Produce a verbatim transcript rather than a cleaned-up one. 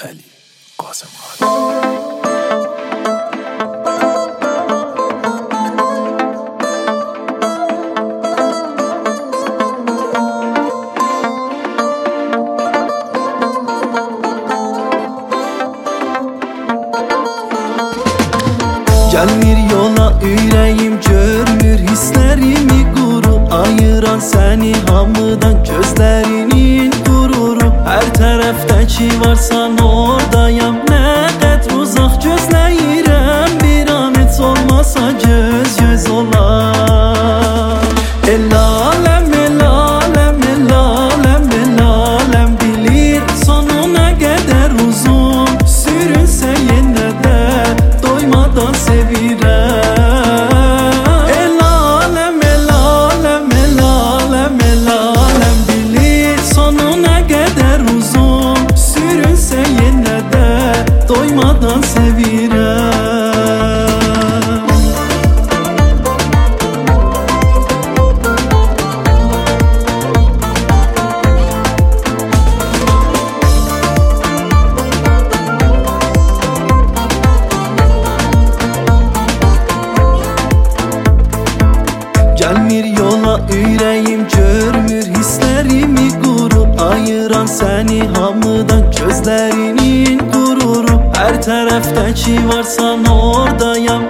Əli Qasımxan. Gelmir yola ürəyim görmür hisslərimi quru Ayıran səni hamıdan gözlərinin qururu Hər tərəfdəki varsan oradayam Nə qədr uzaq gözləyirəm Bir an heç olmasa göz göz olar El aləm, el aləm, el aləm, el aləm Bilir sonu nə qədər uzun Sürünsə yenə də doymadan sevirəm El aləm, el aləm, el aləm, el aləm Bilir sonu nə qədər uzun Sürünsə yenə də doymadan sevirəm Gelmir yola ürəyim görmür hisslərimi quru Ayıran səni hamıdan gözlərinin qururu Hər tərəfdəki varsan oradayam